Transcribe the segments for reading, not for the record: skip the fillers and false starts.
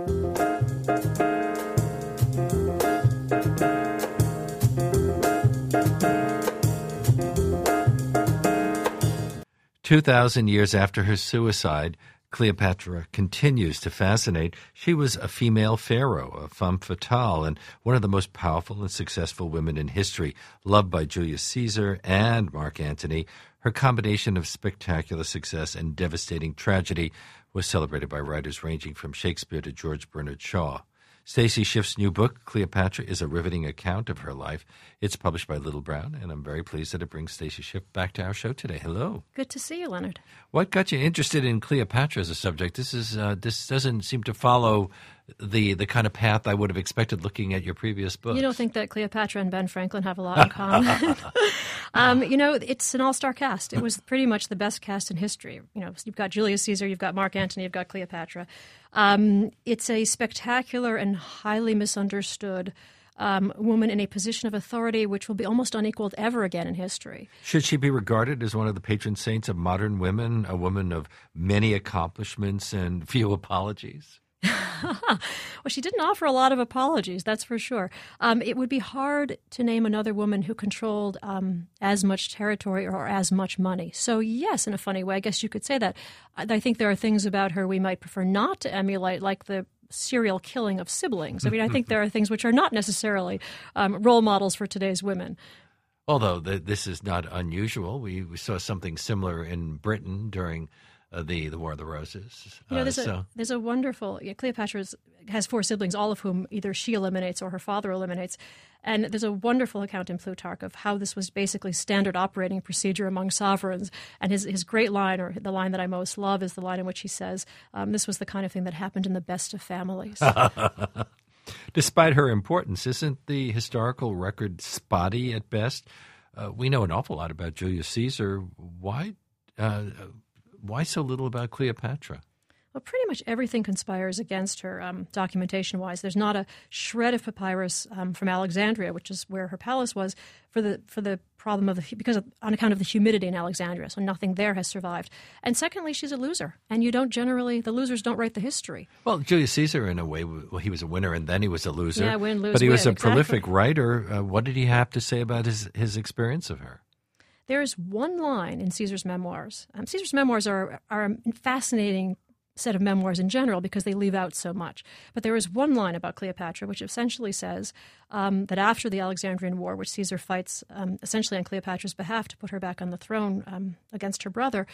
2,000 years after her suicide, Cleopatra continues to fascinate. She was a female pharaoh, a femme fatale, and one of the most powerful and successful women in history, loved by Julius Caesar and Mark Antony. Her combination of spectacular success and devastating tragedy was celebrated by writers ranging from Shakespeare to George Bernard Shaw. Stacy Schiff's new book, Cleopatra, is a riveting account of her life. It's published by Little Brown, and I'm very pleased that it brings Stacy Schiff back to our show today. Hello. Good to see you, Leonard. What got you interested in Cleopatra as a subject? This doesn't seem to follow the kind of path I would have expected looking at your previous books. You don't think that Cleopatra and Ben Franklin have a lot in common? It's an all-star cast. It was pretty much the best cast in history. You've got Julius Caesar, you've got Mark Antony, you've got Cleopatra. It's a spectacular and highly misunderstood woman in a position of authority which will be almost unequaled ever again in history. Should she be regarded as one of the patron saints of modern women, a woman of many accomplishments and few apologies? Well, she didn't offer a lot of apologies, that's for sure. It would be hard to name another woman who controlled as much territory or as much money. So yes, in a funny way, I guess you could say that. I think there are things about her we might prefer not to emulate, like the serial killing of siblings. I think there are things which are not necessarily role models for today's women. Although this is not unusual. We saw something similar in Britain during the War of the Roses. There's a wonderful Cleopatra has 4 siblings, all of whom either she eliminates or her father eliminates. And there's a wonderful account in Plutarch of how this was basically standard operating procedure among sovereigns. And his great line, or the line that I most love, is the line in which he says, this was the kind of thing that happened in the best of families. Despite her importance, isn't the historical record spotty at best? We know an awful lot about Julius Caesar. Why so little about Cleopatra? Well, pretty much everything conspires against her, documentation-wise. There's not a shred of papyrus from Alexandria, which is where her palace was, for the problem of on account of the humidity in Alexandria. So nothing there has survived. And secondly, she's a loser, and the losers don't write the history. Well, Julius Caesar, in a way, he was a winner, and then he was a loser. Yeah, win, lose, but he was a exactly. prolific writer. What did he have to say about his experience of her? There's one line in Caesar's memoirs. Caesar's memoirs are a fascinating set of memoirs in general because they leave out so much. But there is one line about Cleopatra which essentially says that after the Alexandrian War, which Caesar fights essentially on Cleopatra's behalf to put her back on the throne against her brother,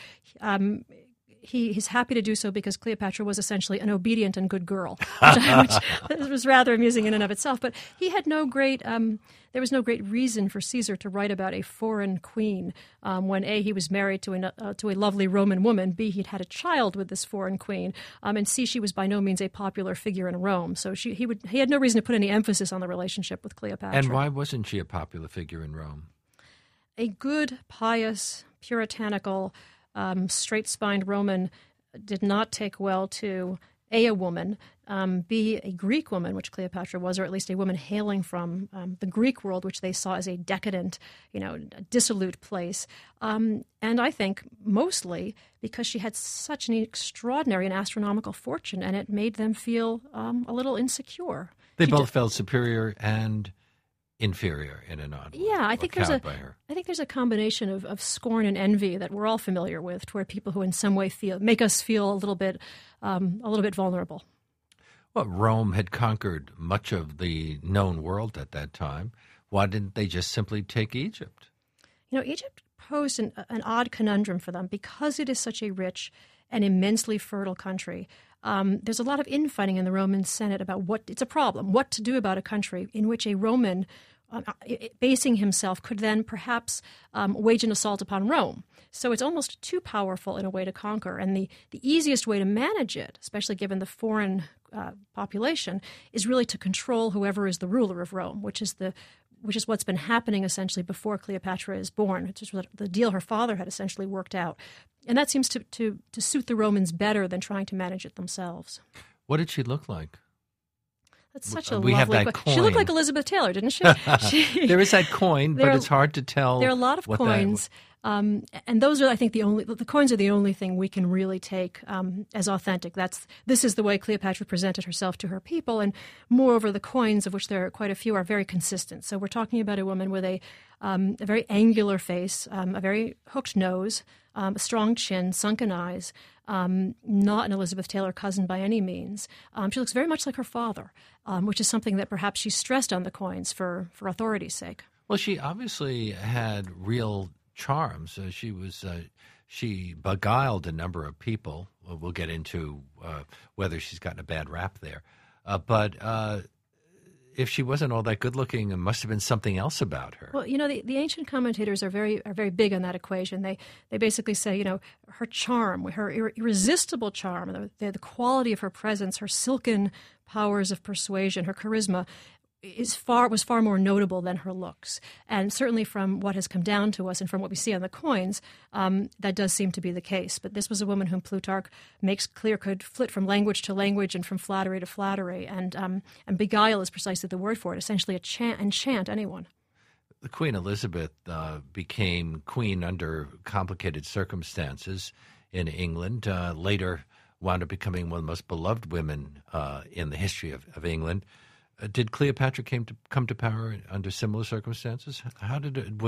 he's happy to do so because Cleopatra was essentially an obedient and good girl, which was rather amusing in and of itself. But he had there was no great reason for Caesar to write about a foreign queen when A, he was married to a lovely Roman woman, B, he'd had a child with this foreign queen, and C, she was by no means a popular figure in Rome. So he had no reason to put any emphasis on the relationship with Cleopatra. And why wasn't she a popular figure in Rome? A good, pious, puritanical, straight-spined Roman did not take well to A, a woman, B, a Greek woman, which Cleopatra was, or at least a woman hailing from the Greek world, which they saw as a decadent, dissolute place. And I think mostly because she had such an extraordinary and astronomical fortune, and it made them feel a little insecure. They both felt superior and inferior in an odd way. Yeah, I think there's a combination of scorn and envy that we're all familiar with, toward people who in some way make us feel a little bit vulnerable. Well, Rome had conquered much of the known world at that time. Why didn't they just simply take Egypt? Egypt posed an odd conundrum for them because it is such a rich and immensely fertile country. There's a lot of infighting in the Roman Senate about it's a problem, what to do about a country in which a Roman basing himself could then perhaps wage an assault upon Rome. So it's almost too powerful in a way to conquer. And the easiest way to manage it, especially given the foreign population, is really to control whoever is the ruler of Rome, which is what's been happening essentially before Cleopatra is born, which is the deal her father had essentially worked out. And that seems to suit the Romans better than trying to manage it themselves. What did she look like? That's such a we lovely have that coin. She looked like Elizabeth Taylor, didn't she? There is that coin, but it's hard to tell. There are a lot of coins. And those are, I think, the coins are the only thing we can really take as authentic. This is the way Cleopatra presented herself to her people, and moreover, the coins, of which there are quite a few, are very consistent. So we're talking about a woman with a very angular face, a very hooked nose, a strong chin, sunken eyes, not an Elizabeth Taylor cousin by any means. She looks very much like her father, which is something that perhaps she stressed on the coins for authority's sake. Well, she obviously had real charms. She beguiled a number of people. We'll get into whether she's gotten a bad rap there. But if she wasn't all that good looking, it must have been something else about her. Well, the ancient commentators are very big on that equation. They basically say, her charm, her irresistible charm, the quality of her presence, her silken powers of persuasion, her charisma was far more notable than her looks. And certainly from what has come down to us and from what we see on the coins, that does seem to be the case. But this was a woman whom Plutarch makes clear could flit from language to language and from flattery to flattery. And beguile is precisely the word for it, essentially enchant anyone. The Queen Elizabeth became queen under complicated circumstances in England, later wound up becoming one of the most beloved women in the history of England. Did Cleopatra come to power under similar circumstances? Had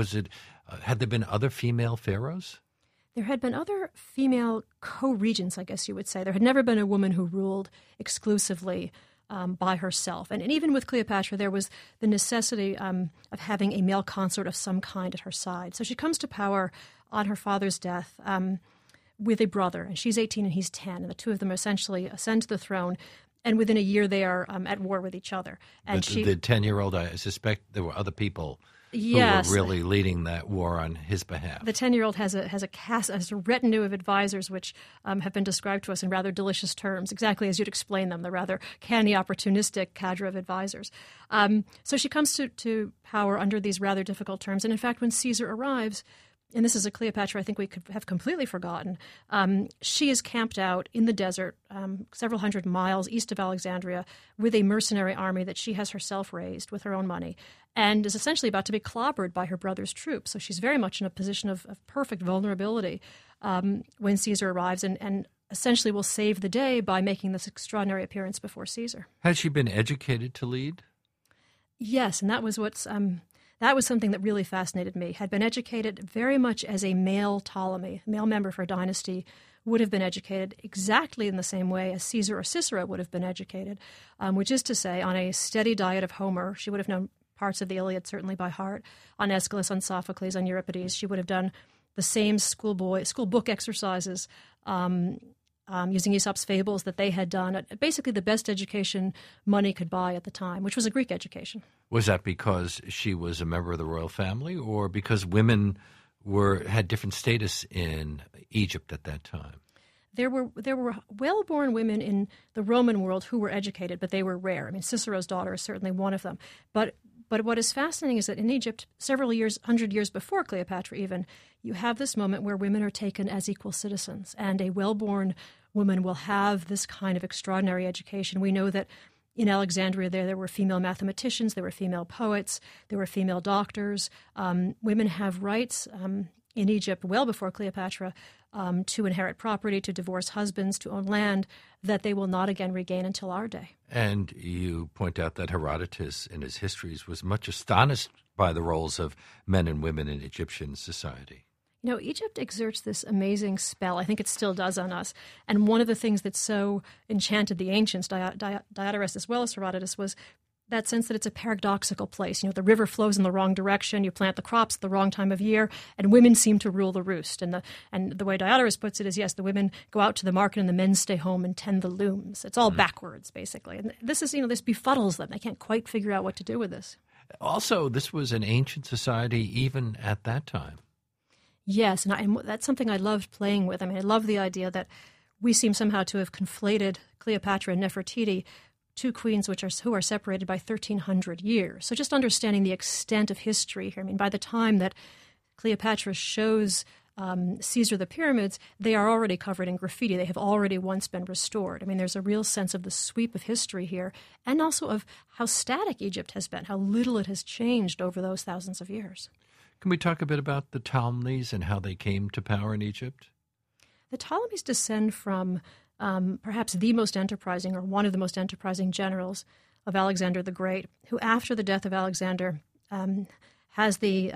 there been other female pharaohs? There had been other female co-regents, I guess you would say. There had never been a woman who ruled exclusively by herself. And even with Cleopatra, there was the necessity of having a male consort of some kind at her side. So she comes to power on her father's death with a brother, and she's 18 and he's 10, and the two of them essentially ascend to the throne. And within a year, they are at war with each other. And the 10-year-old, I suspect there were other people who were really leading that war on his behalf. The 10-year-old has a retinue of advisors, which have been described to us in rather delicious terms, exactly as you'd explain them, the rather canny, opportunistic cadre of advisors. So she comes to power under these rather difficult terms. And in fact, when Caesar arrives, and this is a Cleopatra I think we could have completely forgotten, she is camped out in the desert several hundred miles east of Alexandria with a mercenary army that she has herself raised with her own money and is essentially about to be clobbered by her brother's troops. So she's very much in a position of perfect vulnerability when Caesar arrives and essentially will save the day by making this extraordinary appearance before Caesar. Had she been educated to lead? Yes, and that was that was something that really fascinated me. Had been educated very much as a male Ptolemy, a male member of her dynasty, would have been educated exactly in the same way as Caesar or Cicero would have been educated, which is to say, on a steady diet of Homer. She would have known parts of the Iliad certainly by heart, on Aeschylus, on Sophocles, on Euripides. She would have done the same school book exercises, using Aesop's fables that they had done, basically the best education money could buy at the time, which was a Greek education. Was that because she was a member of the royal family, or because women had different status in Egypt at that time? There were well-born women in the Roman world who were educated, but they were rare. I mean, Cicero's daughter is certainly one of them. But what is fascinating is that in Egypt, several years, 100 years before Cleopatra even, you have this moment where women are taken as equal citizens, and a well-born woman will have this kind of extraordinary education. We know that in Alexandria there were female mathematicians, there were female poets, there were female doctors. Women have rights in Egypt well before Cleopatra to inherit property, to divorce husbands, to own land that they will not again regain until our day. And you point out that Herodotus in his histories was much astonished by the roles of men and women in Egyptian society. Egypt exerts this amazing spell. I think it still does on us. And one of the things that so enchanted the ancients, Diodorus as well as Herodotus, was that sense that it's a paradoxical place. The river flows in the wrong direction, you plant the crops at the wrong time of year, and women seem to rule the roost. And the way Diodorus puts it is, yes, the women go out to the market and the men stay home and tend the looms. It's all backwards, basically. And this is, this befuddles them. They can't quite figure out what to do with this. Also, this was an ancient society even at that time. Yes, and that's something I loved playing with. I mean, I love the idea that we seem somehow to have conflated Cleopatra and Nefertiti, two queens who are separated by 1,300 years. So just understanding the extent of history here. I mean, by the time that Cleopatra shows Caesar the pyramids, they are already covered in graffiti. They have already once been restored. I mean, there's a real sense of the sweep of history here, and also of how static Egypt has been, how little it has changed over those thousands of years. Can we talk a bit about the Ptolemies and how they came to power in Egypt? The Ptolemies descend from perhaps the most enterprising, or one of the most enterprising generals of Alexander the Great, who, after the death of Alexander, has the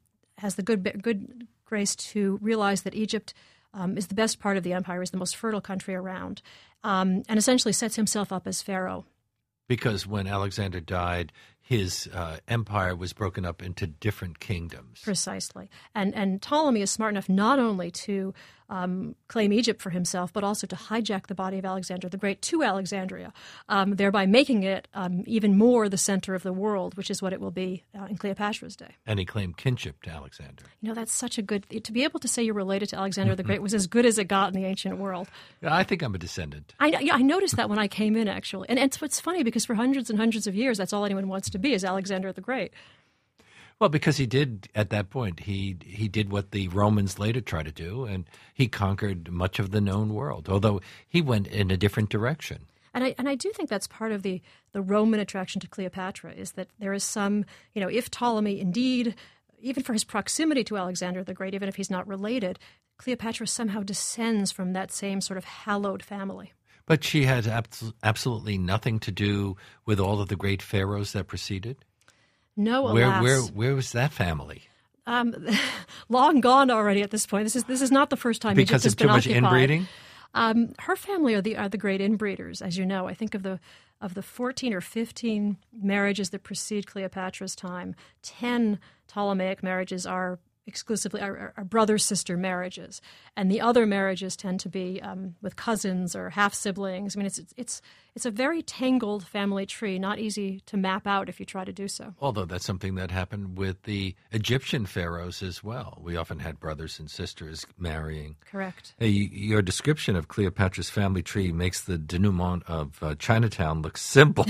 good grace to realize that Egypt is the best part of the empire, is the most fertile country around, and essentially sets himself up as pharaoh. Because when Alexander died, his empire was broken up into different kingdoms. Precisely. And Ptolemy is smart enough not only to claim Egypt for himself, but also to hijack the body of Alexander the Great to Alexandria, thereby making it even more the center of the world, which is what it will be in Cleopatra's day. And he claimed kinship to Alexander. That's such a good... To be able to say you're related to Alexander the Great was as good as it got in the ancient world. I think I'm a descendant. I noticed that when I came in, actually. And it's funny, because for hundreds and hundreds of years, that's all anyone wants to be, is Alexander the Great. Well, because he did, at that point, he did what the Romans later tried to do, and he conquered much of the known world, although he went in a different direction. And I do think that's part of the Roman attraction to Cleopatra, is that there is some, if Ptolemy indeed, even for his proximity to Alexander the Great, even if he's not related, Cleopatra somehow descends from that same sort of hallowed family. But she had absolutely nothing to do with all of the great pharaohs that preceded? No, alas. Where was that family? Long gone already at this point. This is not the first time because Egypt has been occupied. Because of too much inbreeding? Her family are the great inbreeders, as you know. I think of the 14 or 15 marriages that precede Cleopatra's time, 10 Ptolemaic marriages are exclusively are brother-sister marriages, and the other marriages tend to be with cousins or half-siblings. I mean, it's a very tangled family tree, not easy to map out if you try to do so. Although that's something that happened with the Egyptian pharaohs as well. We often had brothers and sisters marrying. Correct. Your description of Cleopatra's family tree makes the denouement of Chinatown look simple,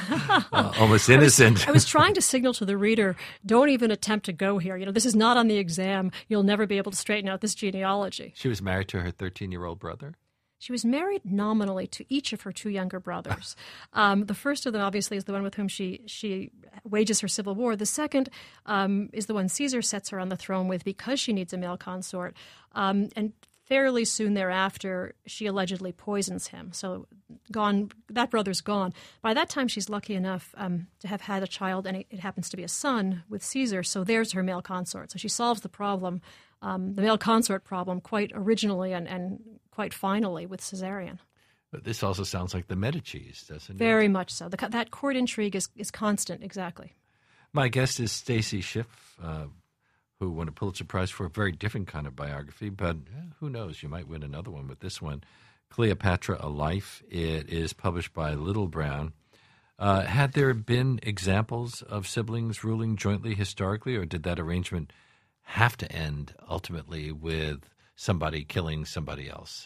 almost innocent. I was trying to signal to the reader, don't even attempt to go here. This is not on the exam. You'll never be able to straighten out this genealogy. She was married to her 13-year-old brother? She was married nominally to each of her two younger brothers. The first of them, obviously, is the one with whom she wages her civil war. The second is the one Caesar sets her on the throne with because she needs a male consort. And fairly soon thereafter, she allegedly poisons him. So that brother's gone. By that time, she's lucky enough to have had a child, and it happens to be a son with Caesar. So there's her male consort. So she solves the problem, the male consort problem, quite originally and quite finally with Caesarion. But this also sounds like the Medicis, doesn't it? Very much so. That court intrigue is constant, exactly. My guest is Stacy Schiff, who won a Pulitzer Prize for a very different kind of biography, but who knows, you might win another one with this one. Cleopatra, A Life. It is published by Little Brown. Had there been examples of siblings ruling jointly historically, or did that arrangement have to end ultimately with somebody killing somebody else?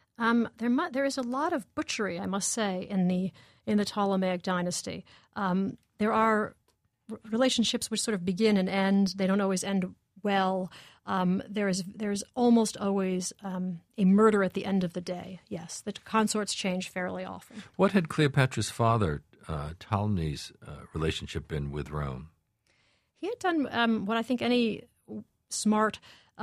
There is a lot of butchery, I must say, in the Ptolemaic dynasty. There are relationships which sort of begin and end. They don't always end well. There's almost always a murder at the end of the day. Yes, the consorts change fairly often. What had Cleopatra's father, Ptolemy's, relationship been with Rome? He had done what I think any smart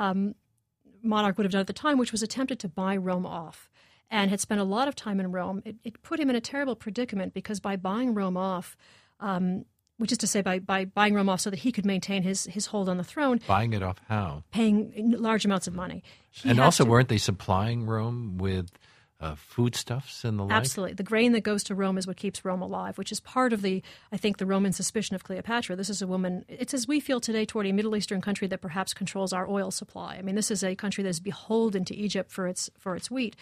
monarch would have done at the time, which was attempted to buy Rome off, and had spent a lot of time in Rome. It put him in a terrible predicament because by buying Rome off, which is to say by buying Rome off so that he could maintain his hold on the throne. Buying it off how? Paying large amounts of money. And also, weren't they supplying Rome with foodstuffs and the like? Absolutely. The grain that goes to Rome is what keeps Rome alive, which is part of the Roman suspicion of Cleopatra. This is a woman, it's as we feel today toward a Middle Eastern country that perhaps controls our oil supply. I mean, this is a country that is beholden to Egypt for its wheat.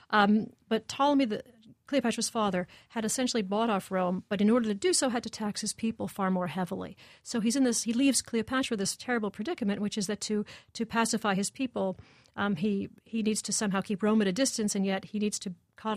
But Ptolemy, Cleopatra's father, had essentially bought off Rome, but in order to do so had to tax his people far more heavily. So he leaves Cleopatra this terrible predicament, which is that to pacify his people, he needs to somehow keep Rome at a distance, and yet he needs to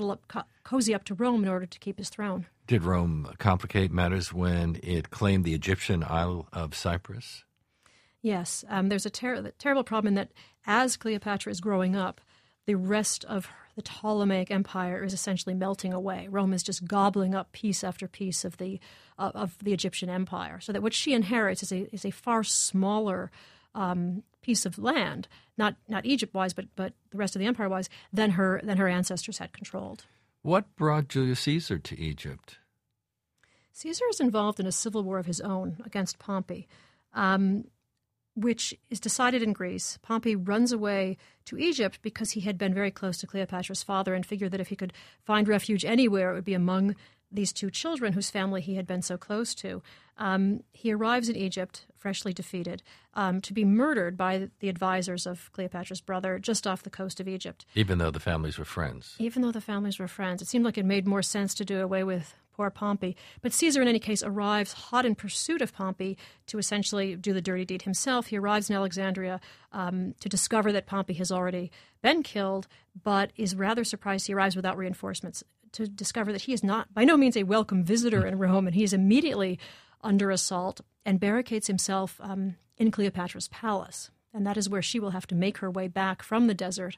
cozy up to Rome in order to keep his throne. Did Rome complicate matters when it claimed the Egyptian Isle of Cyprus? Yes. There's a terrible problem in that as Cleopatra is growing up, the rest of the Ptolemaic Empire is essentially melting away. Rome is just gobbling up piece after piece of the Egyptian Empire. So that what she inherits is a far smaller piece of land, not Egypt-wise, but the rest of the empire-wise, than her ancestors had controlled. What brought Julius Caesar to Egypt? Caesar is involved in a civil war of his own against Pompey, which is decided in Greece. Pompey runs away to Egypt because he had been very close to Cleopatra's father and figured that if he could find refuge anywhere, it would be among these two children whose family he had been so close to. He arrives in Egypt, freshly defeated, to be murdered by the advisors of Cleopatra's brother just off the coast of Egypt. Even though the families were friends. Even though the families were friends. It seemed like it made more sense to do away with poor Pompey. But Caesar, in any case, arrives hot in pursuit of Pompey to essentially do the dirty deed himself. He arrives in Alexandria to discover that Pompey has already been killed, but is rather surprised he arrives without reinforcements, to discover that he is not by no means a welcome visitor in Rome, and he is immediately under assault and barricades himself in Cleopatra's palace. And that is where she will have to make her way back from the desert,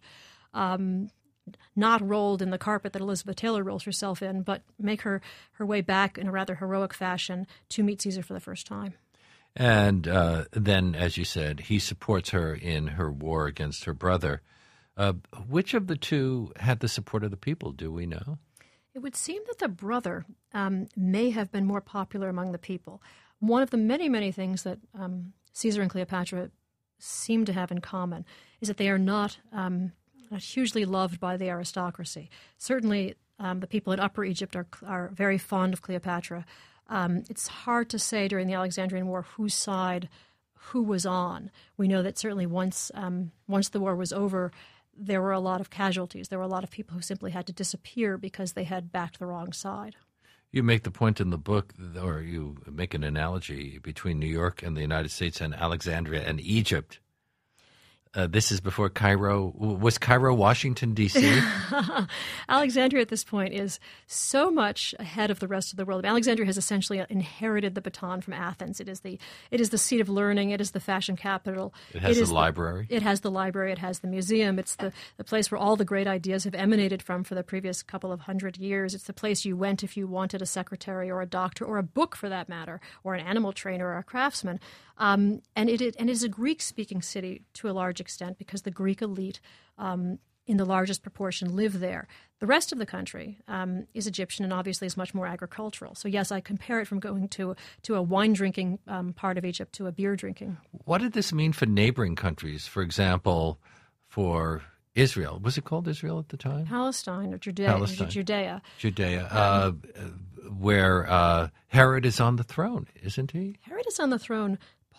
not rolled in the carpet that Elizabeth Taylor rolls herself in, but make her way back in a rather heroic fashion to meet Caesar for the first time. And then, as you said, he supports her in her war against her brother. Which of the two had the support of the people, do we know? It would seem that the brother may have been more popular among the people. One of the many, many things that Caesar and Cleopatra seem to have in common is that they are not hugely loved by the aristocracy. Certainly, the people in Upper Egypt are very fond of Cleopatra. It's hard to say during the Alexandrian War whose side who was on. We know that certainly once the war was over, there were a lot of casualties. There were a lot of people who simply had to disappear because they had backed the wrong side. You make the point in the book, or you make an analogy between New York and the United States and Alexandria and Egypt. This is before Cairo. Was Cairo Washington, D.C.? Alexandria at this point is so much ahead of the rest of the world. Alexandria has essentially inherited the baton from Athens. It is the seat of learning. It is the fashion capital. It has the library. It has the library. It has the museum. It's the place where all the great ideas have emanated from for the previous couple of 100 years. It's the place you went if you wanted a secretary or a doctor or a book, for that matter, or an animal trainer or a craftsman. And it is a Greek-speaking city to a large extent because the Greek elite, in the largest proportion, live there. The rest of the country is Egyptian and obviously is much more agricultural. So yes, I compare it from going to a wine-drinking part of Egypt to a beer-drinking. What did this mean for neighboring countries? For example, for Israel. Was it called Israel at the time? Palestine or Judea. Judea, where Herod is on the throne, isn't he? Herod is on the throne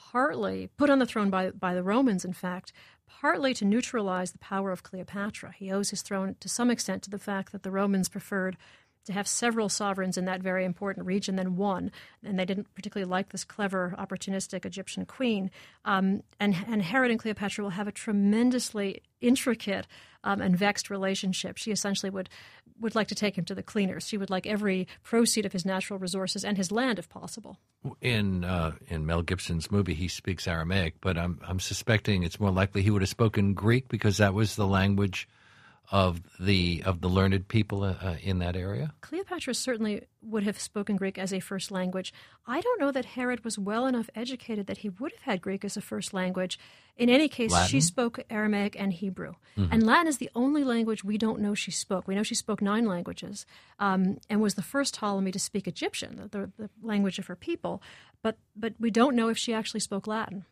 put on the throne by the Romans, in fact, partly to neutralize the power of Cleopatra. He owes his throne to some extent to the fact that the Romans preferred to have several sovereigns in that very important region than one, and they didn't particularly like this clever, opportunistic Egyptian queen. And Herod and Cleopatra will have a tremendously intricate and vexed relationship. She essentially would like to take him to the cleaners. She would like every proceed of his natural resources and his land, if possible. In Mel Gibson's movie, he speaks Aramaic, but I'm suspecting it's more likely he would have spoken Greek because that was the language of the learned people in that area? Cleopatra certainly would have spoken Greek as a first language. I don't know that Herod was well enough educated that he would have had Greek as a first language. In any case, Latin? She spoke Aramaic and Hebrew. Mm-hmm. And Latin is the only language we don't know she spoke. We know she spoke 9 languages and was the first Ptolemy to speak Egyptian, the language of her people. But we don't know if she actually spoke Latin.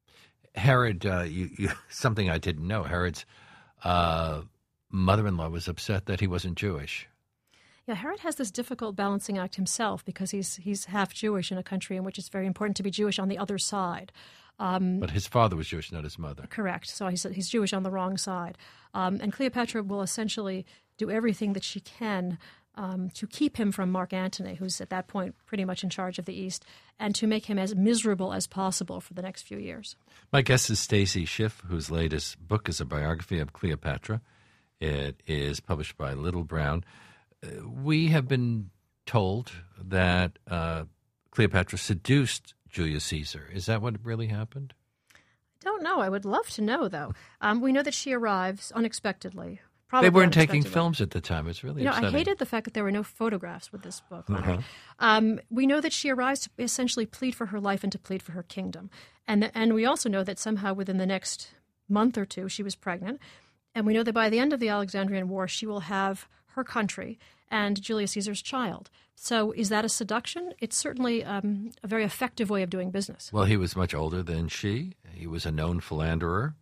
Herod, something I didn't know, Herod's mother-in-law was upset that he wasn't Jewish. Yeah, Herod has this difficult balancing act himself because he's half Jewish in a country in which it's very important to be Jewish on the other side. But his father was Jewish, not his mother. Correct. So he's Jewish on the wrong side. And Cleopatra will essentially do everything that she can to keep him from Mark Antony, who's at that point pretty much in charge of the East, and to make him as miserable as possible for the next few years. My guest is Stacy Schiff, whose latest book is a biography of Cleopatra. It is published by Little Brown. We have been told that Cleopatra seduced Julius Caesar. Is that what really happened? I don't know. I would love to know, though. We know that she arrives unexpectedly. They weren't taking films at the time. It's really upsetting. I hated the fact that there were no photographs with this book. Uh-huh. We know that she arrives to essentially plead for her life and to plead for her kingdom. And we also know that somehow within the next month or two she was pregnant. And we know that by the end of the Alexandrian War, she will have her country and Julius Caesar's child. So is that a seduction? It's certainly a very effective way of doing business. Well, he was much older than she. He was a known philanderer.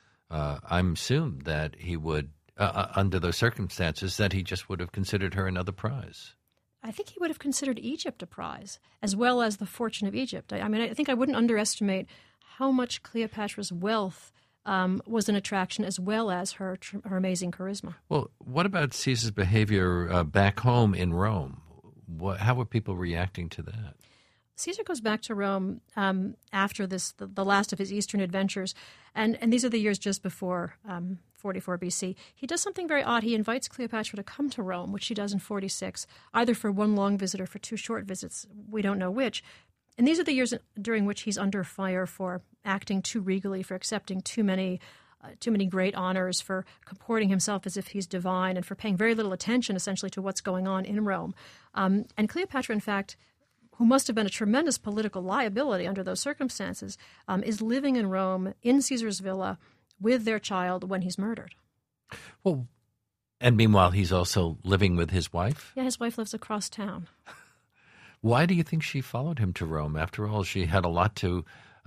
I'm assumed that he would, under those circumstances, that he just would have considered her another prize. I think he would have considered Egypt a prize, as well as the fortune of Egypt. I mean, I think I wouldn't underestimate how much Cleopatra's wealth was an attraction, as well as her amazing charisma. Well, what about Caesar's behavior back home in Rome? How were people reacting to that? Caesar goes back to Rome after this, the last of his Eastern adventures, and these are the years just before 44 BC. He does something very odd. He invites Cleopatra to come to Rome, which she does in 46, either for one long visit or for two short visits. We don't know which. And these are the years during which he's under fire for acting too regally, for accepting too many great honors, for comporting himself as if he's divine, and for paying very little attention, essentially, to what's going on in Rome. And Cleopatra, in fact, who must have been a tremendous political liability under those circumstances, is living in Rome, in Caesar's villa, with their child when he's murdered. Well, and meanwhile, he's also living with his wife? Yeah, his wife lives across town. Why do you think she followed him to Rome? After all, she had a lot to...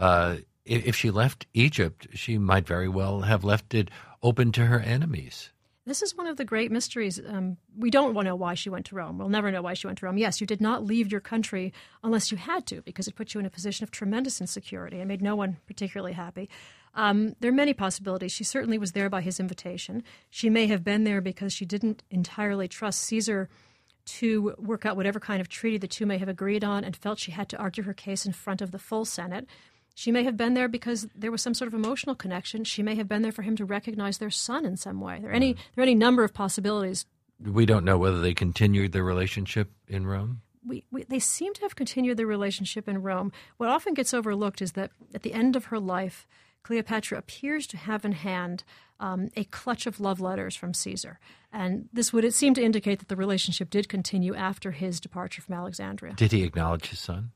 if she left Egypt, she might very well have left it open to her enemies. This is one of the great mysteries. We don't know why she went to Rome. We'll never know why she went to Rome. Yes, you did not leave your country unless you had to, because it put you in a position of tremendous insecurity and made no one particularly happy. There are many possibilities. She certainly was there by his invitation. She may have been there because she didn't entirely trust Caesar to work out whatever kind of treaty the two may have agreed on, and felt she had to argue her case in front of the full Senate. She may have been there because there was some sort of emotional connection. She may have been there for him to recognize their son in some way. There are any number of possibilities. We don't know whether they continued their relationship in Rome? They seem to have continued their relationship in Rome. What often gets overlooked is that at the end of her life, Cleopatra appears to have in hand a clutch of love letters from Caesar. And this would seem to indicate that the relationship did continue after his departure from Alexandria. Did he acknowledge his son?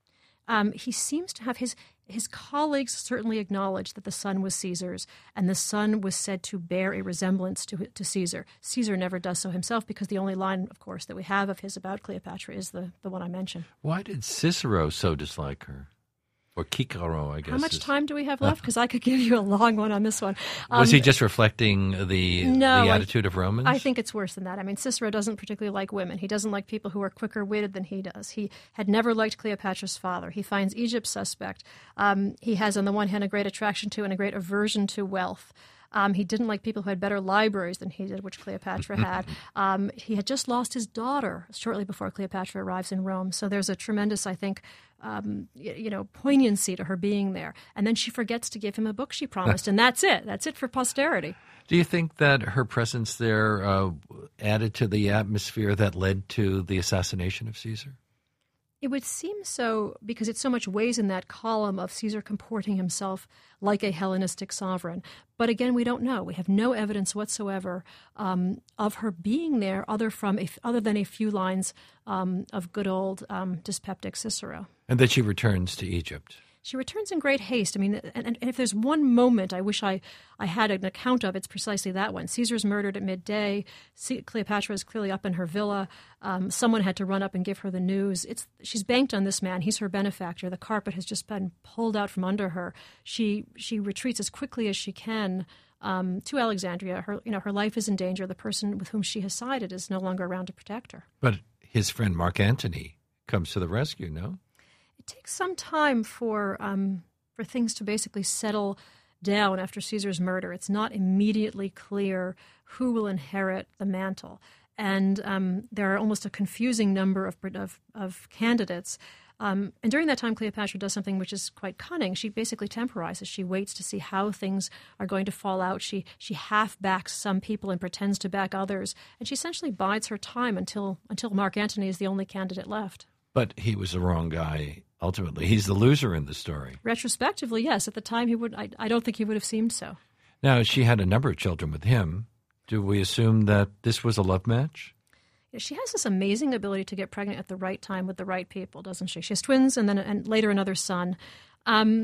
He seems to have his colleagues certainly acknowledged that the son was Caesar's, and the son was said to bear a resemblance to Caesar. Caesar never does so himself, because the only line, of course, that we have of his about Cleopatra is the one I mentioned. Why did Cicero so dislike her? Or Cicero, I guess. How much time do we have left? Because I could give you a long one on this one. Was he just reflecting the attitude of Romans? I think it's worse than that. I mean, Cicero doesn't particularly like women. He doesn't like people who are quicker-witted than he does. He had never liked Cleopatra's father. He finds Egypt suspect. He has, on the one hand, a great attraction to and a great aversion to wealth. He didn't like people who had better libraries than he did, which Cleopatra had. He had just lost his daughter shortly before Cleopatra arrives in Rome. So there's a tremendous, I think, poignancy to her being there. And then she forgets to give him a book she promised, and that's it. That's it for posterity. Do you think that her presence there added to the atmosphere that led to the assassination of Caesar? It would seem so, because it so much weighs in that column of Caesar comporting himself like a Hellenistic sovereign. But again, we don't know. We have no evidence whatsoever of her being there other than a few lines of good old dyspeptic Cicero. And that she returns to Egypt. She returns in great haste. I mean, and if there's one moment I wish I had an account of, it's precisely that one. Caesar's murdered at midday. Cleopatra is clearly up in her villa. Someone had to run up and give her the news. She's banked on this man. He's her benefactor. The carpet has just been pulled out from under her. She retreats as quickly as she can to Alexandria. Her life is in danger. The person with whom she has sided is no longer around to protect her. But his friend Mark Antony comes to the rescue, no? It takes some time for things to basically settle down after Caesar's murder. It's not immediately clear who will inherit the mantle, and there are almost a confusing number of candidates. And during that time, Cleopatra does something which is quite cunning. She basically temporizes. She waits to see how things are going to fall out. She half backs some people and pretends to back others, and she essentially bides her time until Mark Antony is the only candidate left. But he was the wrong guy. Ultimately, he's the loser in the story. Retrospectively, yes. At the time, he would. I don't think he would have seemed so. Now, she had a number of children with him. Do we assume that this was a love match? Yeah, she has this amazing ability to get pregnant at the right time with the right people, doesn't she? She has twins and later another son.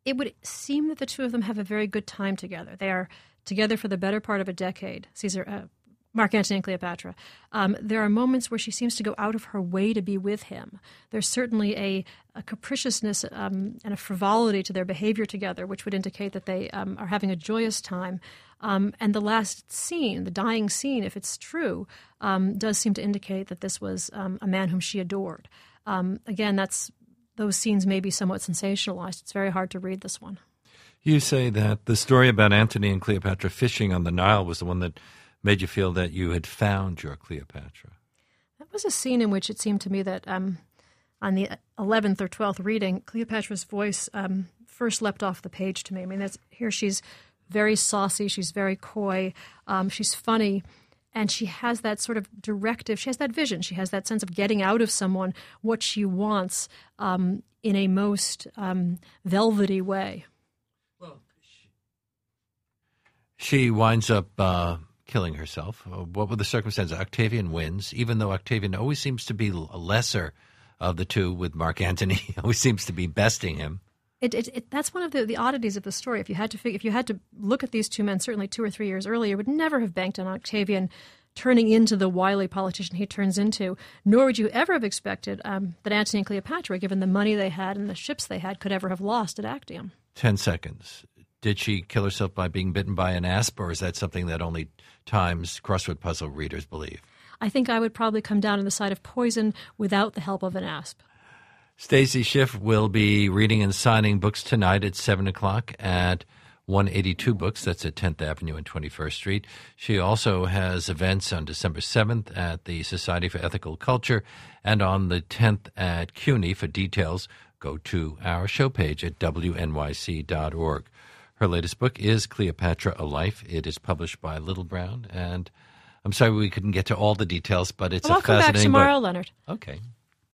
it would seem that the two of them have a very good time together. They are together for the better part of a decade, Mark Antony and Cleopatra. There are moments where she seems to go out of her way to be with him. There's certainly a capriciousness and a frivolity to their behavior together, which would indicate that they are having a joyous time. And the last scene, the dying scene, if it's true, does seem to indicate that this was a man whom she adored. Again, those scenes may be somewhat sensationalized. It's very hard to read this one. You say that the story about Antony and Cleopatra fishing on the Nile was the one that made you feel that you had found your Cleopatra. That was a scene in which it seemed to me that on the 11th or 12th reading, Cleopatra's voice first leapt off the page to me. I mean, here she's very saucy, she's very coy, she's funny, and she has that sort of directive, she has that vision, she has that sense of getting out of someone what she wants in a most velvety way. Well, she winds up killing herself. What were the circumstances? Octavian wins, even though Octavian always seems to be a lesser of the two with Mark Antony. Always seems to be besting him. That's one of the oddities of the story. If you had to look at these two men, certainly 2 or 3 years earlier, would never have banked on Octavian turning into the wily politician he turns into, nor would you ever have expected that Antony and Cleopatra, given the money they had and the ships they had, could ever have lost at Actium. 10 seconds. Did she kill herself by being bitten by an asp, or is that something that only Times crossword puzzle readers believe? I think I would probably come down on the side of poison without the help of an asp. Stacy Schiff will be reading and signing books tonight at 7 o'clock at 182 Books. That's at 10th Avenue and 21st Street. She also has events on December 7th at the Society for Ethical Culture and on the 10th at CUNY. For details, go to our show page at wnyc.org. Her latest book is Cleopatra, A Life. It is published by Little Brown, and I'm sorry we couldn't get to all the details, but it's I'll a fascinating book. come back tomorrow, Leonard. Okay.